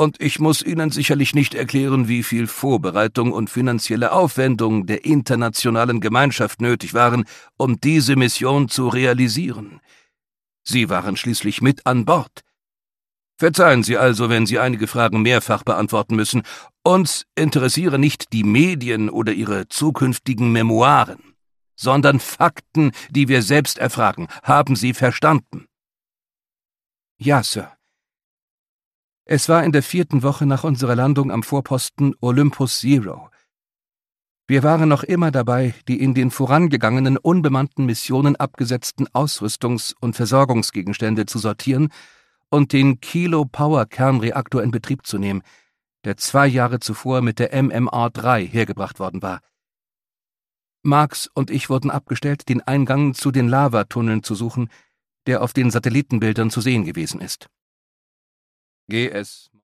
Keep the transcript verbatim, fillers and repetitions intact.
Und ich muss Ihnen sicherlich nicht erklären, wie viel Vorbereitung und finanzielle Aufwendung der internationalen Gemeinschaft nötig waren, um diese Mission zu realisieren. Sie waren schließlich mit an Bord. Verzeihen Sie also, wenn Sie einige Fragen mehrfach beantworten müssen. Uns interessieren nicht die Medien oder Ihre zukünftigen Memoiren, sondern Fakten, die wir selbst erfragen. Haben Sie verstanden? Ja, Sir. Es war in der vierten Woche nach unserer Landung am Vorposten Olympus Zero. Wir waren noch immer dabei, die in den vorangegangenen unbemannten Missionen abgesetzten Ausrüstungs- und Versorgungsgegenstände zu sortieren und den Kilo-Power-Kernreaktor in Betrieb zu nehmen, der zwei Jahre zuvor mit der M M R drei hergebracht worden war. Marx und ich wurden abgestellt, den Eingang zu den Lavatunneln zu suchen, der auf den Satellitenbildern zu sehen gewesen ist. G S